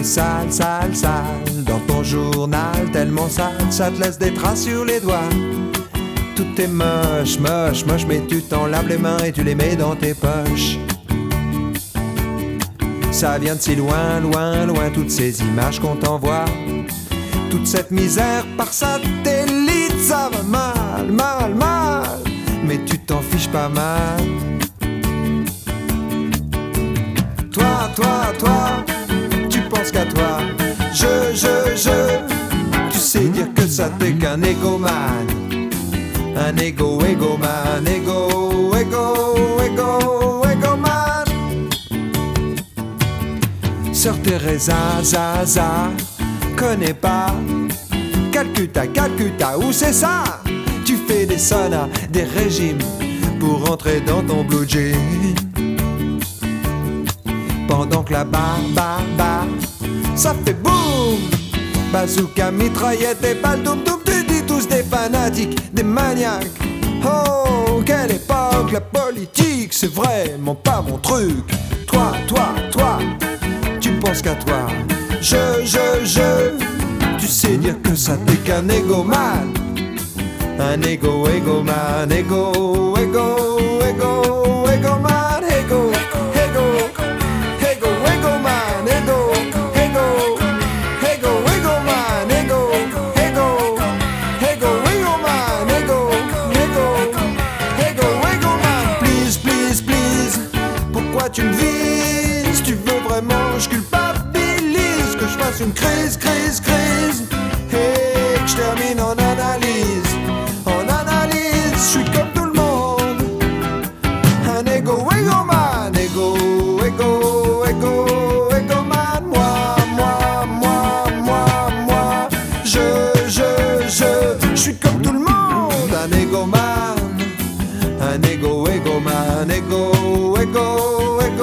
c'est sale, sale, sale dans ton journal, tellement sale, ça te laisse des traces sur les doigts. Tout est moche, moche, moche, mais tu t'en laves les mains et tu les mets dans tes poches. Ça vient de si loin, loin, loin, toutes ces images qu'on t'envoie. Toute cette misère par satellite, ça va mal, mal, mal, mais tu t'en fiches pas mal. Toi, toi, toi, tu penses qu'à toi. Tu sais dire que ça t'est qu'un égomane. Un égomane, égomane. Sœur Teresa, Zaza, connais pas Calcutta, Calcutta, où c'est ça? Tu fais des saunas, des régimes pour rentrer dans ton blue jean. Pendant que là-bas, ça fait boum. Bazooka, mitraillette et balle doum doum. Tu dis tous des fanatiques, des maniaques. Oh, quelle époque, la politique, c'est vraiment pas mon truc. Toi, toi, toi, tu penses qu'à toi. Tu sais dire que ça t'est qu'un égomane. Un égomane, égomane, égomane, please, please, please, pourquoi tu me vises? Tu veux vraiment que je culpabilise, que je fasse une crise, crise, crise, et que je termine en analyse. En analyse, je suis comme tout le monde. Un égomane, égomane. Moi, je suis comme tout le monde. Un égomane, égomane,